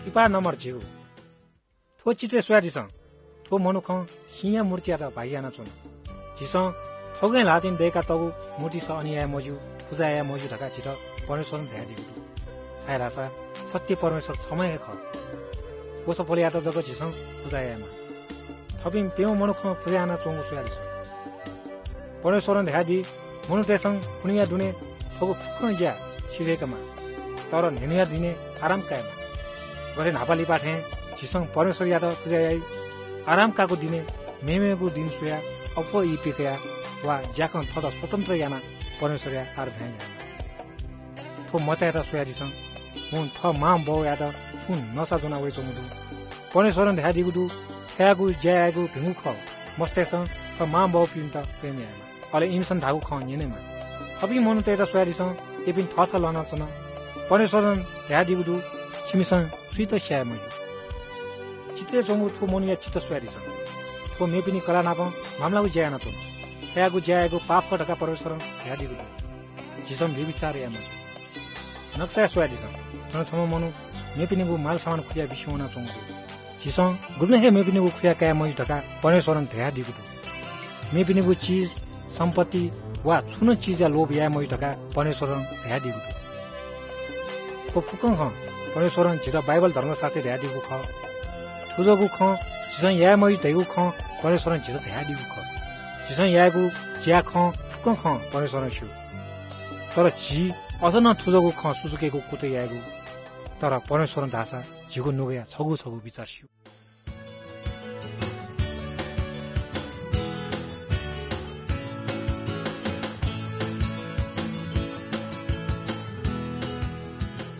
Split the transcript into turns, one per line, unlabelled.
Pippa number जिउ थो चित्रे स्वादिसं थो मनुख हिया मूर्तिया भाइयाना चुन झिसं थगै लातिन देका तगु मूर्ति स अनिया मजु पूजाया मजु ढका छिट परमेश्वर ध्यादी छायरासा सत्य परमेश्वर समय ख गोस पोलिया त जग झिसं पूजायामा थपिन पेउ मनुख पूजाना चोंगु स्वादिसं परमेश्वर ध्यादी मनु तेसं खुनिया दुने थगु फुक्क ज्या छिरेकमा तर नेनुया दिने आराम कायमा गरे नापाली पाठे झिसं परमेश्वर याद पूजायाई आराम काको दिने मेमेको दिन सुया अफो इपिकया वा ज्याकन थदा स्वतन्त्र याना परमेश्वर या आर भ्याङ थो मचाया त सुया दिसं मुन थ माम बौ या त छुन नसा जना वे चोमुदु परमेश्वर ध्यादिगु दु थ्यागु ज्यागु भिंगु ख मस्तेसं थ माम बौ पिन त प्रेमियामा अले इमसन धागु ख नेनेमा अबि मनु तेता सुया दिसं एपिन थथ लना चना परमेश्वर ध्यादिगु दु छिमिसं सुइत स्याय मै चित्रे चोंगु थो मनुया चित्त सुया दिसं थो मेपिनी कला नाप मामलागु ज्याना चोन थ्यागु ज्यागु पाप कटका परमेश्वर ध्यादिगु दु झिसं बेविचार या मै नक्सा सुया दिसं न छम मनु मेपिनीगु माल सामान खुया बिसोना चोंगु झिसं गुब्ने हे मेपिनीगु खुया काय मै ढका परमेश्वर ध्यादिगु दु मेपिनीगु चीज सम्पत्ति वा छुन चीज या लोभ या मै ढका परमेश्वर ध्यादिगु दु को फुकं ख परमेश्वर झित बाइबल धर्मशास्त्र ध्यादिगु ख थुजगु ख झिसं या मै दैगु ख परमेश्वर झित ध्यादिगु ख झिसं यागु ज्या ख फुकं ख परमेश्वर छु तर झि अझ न थुजगु ख सुसुकेको कुते यागु तर परमेश्वर दासा झिगु नुगया छगु छगु विचार छु